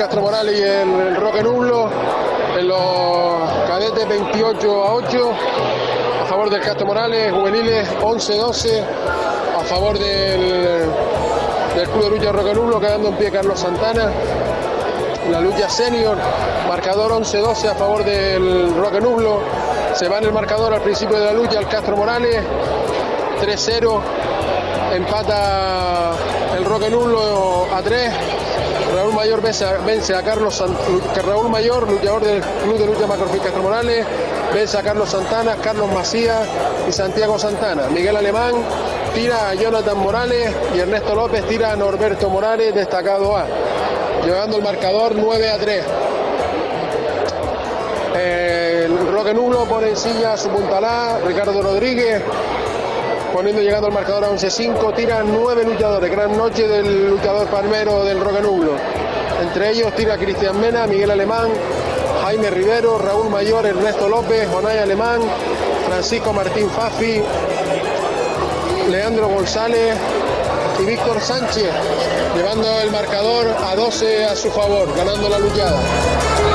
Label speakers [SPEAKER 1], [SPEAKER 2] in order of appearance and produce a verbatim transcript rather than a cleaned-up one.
[SPEAKER 1] Castro Morales y el, el Roque Nublo. En los cadetes veintiocho a ocho a favor del Castro Morales, juveniles once doce a favor del, del Club de Lucha Roque Nublo, quedando en pie Carlos Santana. La lucha senior, marcador once doce a favor del Roque Nublo. Se va en el marcador al principio de la lucha el Castro Morales, tres cero. Empata el Roque Nublo a tres. Raúl Mayor vence a, vence a Carlos Sant, Raúl Mayor, luchador del Club de Lucha Macrofil Castro Morales, vence a Carlos Santana, Carlos Macías y Santiago Santana. Miguel Alemán tira a Jonathan Morales y Ernesto López tira a Norberto Morales, destacado A, llevando el marcador nueve a tres. Eh, el Roque Nublo pone en silla su puntalá, Ricardo Rodríguez, poniendo llegando al marcador a once cinco, tiran nueve luchadores. Gran noche del luchador palmero del Roque Nublo. Entre ellos tira Cristian Mena, Miguel Alemán, Jaime Rivero, Raúl Mayor, Ernesto López, Jonay Alemán, Francisco Martín Fafi, Leandro González y Víctor Sánchez, llevando el marcador a doce a su favor, ganando la luchada.